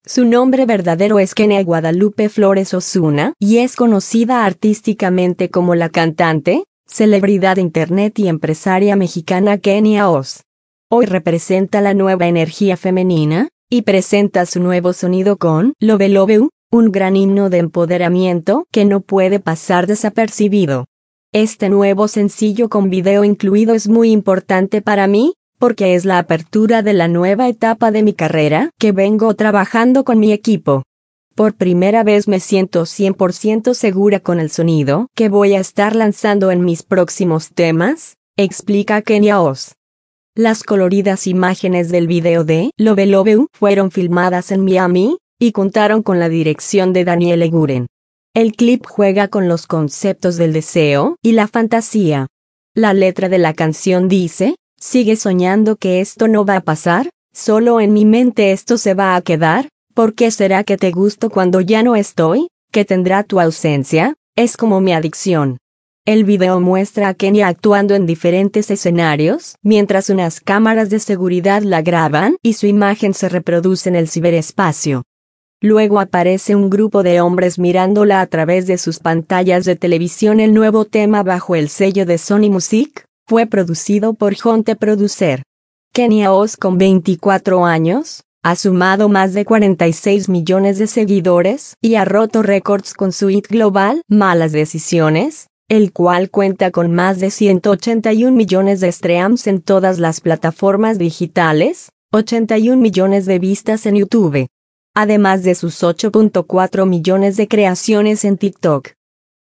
Su nombre verdadero es Kenia Guadalupe Flores Osuna y es conocida artísticamente como la cantante, celebridad de internet y empresaria mexicana Kenia Oz. Hoy representa la nueva energía femenina y presenta su nuevo sonido con Love Love You, un gran himno de empoderamiento que no puede pasar desapercibido. Este nuevo sencillo con video incluido es muy importante para mí, porque es la apertura de la nueva etapa de mi carrera que vengo trabajando con mi equipo. Por primera vez me siento 100% segura con el sonido que voy a estar lanzando en mis próximos temas, explica Kenia Oz. Las coloridas imágenes del video de Love Love You fueron filmadas en Miami y contaron con la dirección de Daniel Eguren. El clip juega con los conceptos del deseo y la fantasía. La letra de la canción dice: sigue soñando que esto no va a pasar, solo en mi mente esto se va a quedar, ¿por qué será que te gusto cuando ya no estoy? ¿Qué tendrá tu ausencia? Es como mi adicción. El video muestra a Kenia actuando en diferentes escenarios, mientras unas cámaras de seguridad la graban y su imagen se reproduce en el ciberespacio. Luego aparece un grupo de hombres mirándola a través de sus pantallas de televisión. El nuevo tema bajo el sello de Sony Music fue producido por Jonte Producer. Kenia Oz, con 24 años, ha sumado más de 46 millones de seguidores y ha roto récords con su hit global Malas Decisiones, el cual cuenta con más de 181 millones de streams en todas las plataformas digitales, 81 millones de vistas en YouTube, además de sus 8.4 millones de creaciones en TikTok.